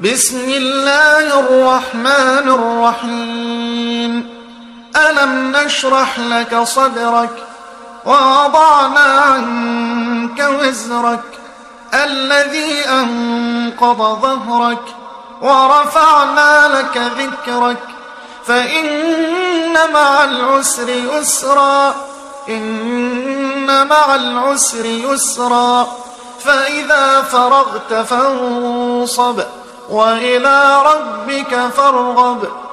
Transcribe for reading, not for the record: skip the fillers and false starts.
بسم الله الرحمن الرحيم. ألم نشرح لك صدرك ووضعنا عنك وزرك الذي أنقض ظهرك ورفعنا لك ذكرك فإن مع العسر يسرا إن مع العسر يسرا فإذا فرغت فانصب وإلى ربك فارغب